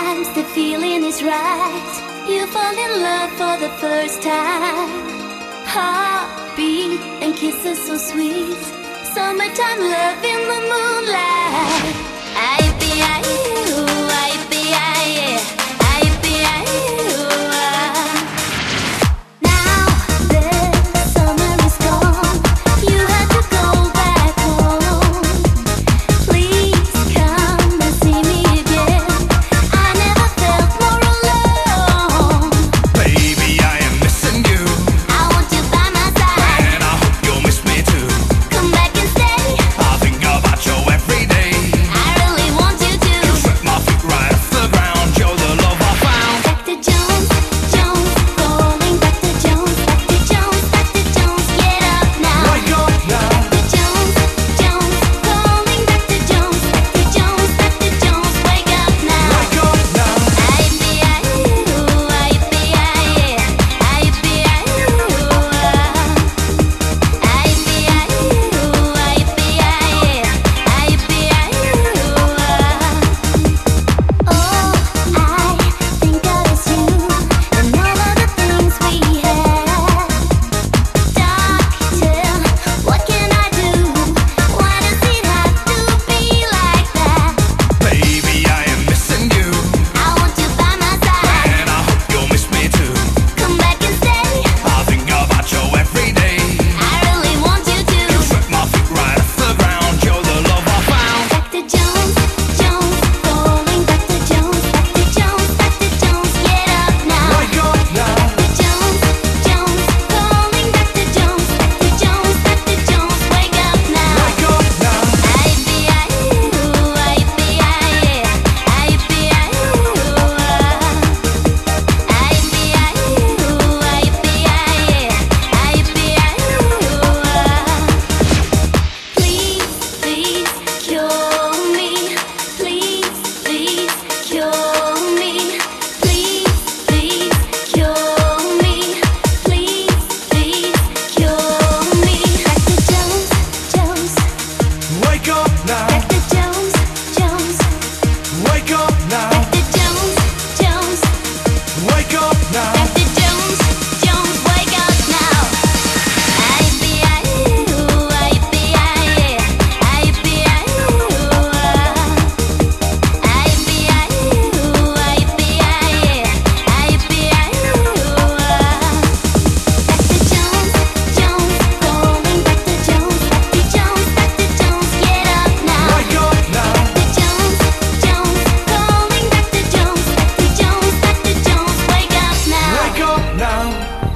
Sometimes the feeling is right. You fall in love for the first time. Heartbeat and kisses so sweet. Summertime love in the moonlight. I be you, I be I be you. Now the summer is gone. You have to go back home. Please come and see me again. I never felt more alone. Baby, I am missing you, I want you by my side. and I hope you'll miss me too. Come back and stay. I think about you every day. I really want you to. You swept my feet right off the ground. You're the love I found. Dr. Jones, Jones, calling Dr. Jones, Dr. Jones, Dr. Jones, get up now. Wake up now. Dr. Jones, Jones, calling Dr. Jones, Dr. Jones, Dr. Jones, wake up now. Wake up now. I be you, I be I be you. I be you, I be I be you. Oh, I think of us you and all of the things we had. Doctor, what can I do? Why does it have to be like that? Baby, I am missing you, I want you by my side. and I hope you'll miss me too. Come back and stay. I think about you every day. I really want you to. You swept my feet right off the ground. You're the love I found. Dr. Jones, Jones, calling Dr. Jones, Dr. Jones, Dr. Jones, get up now. Wake up now. Dr. Jones, Jones, calling Dr. Jones, Dr. Jones, Dr. Jones, wake up now. Wake up now. I be you, I be I be you. I be you, I be I be you. Please, please cure me. Please, please cure me. Please, please cure me. Please, please cure me. Dr. Jones, Jones, Wake up now. Dr. Jones, Jones, Wake up now. Dr. Jones, Jones, Wake up now. Dr. Jones, Jones, wake up now. I be you, I be I be you. I be you, I be I be you. Dr. Jones, Jones, calling Dr. Jones, Dr. Jones, Dr. Jones, get up now. Wake up now. Dr. Jones, Jones, calling Dr. Jones, Dr. Jones, Dr. Jones, wake up now. Wake up now.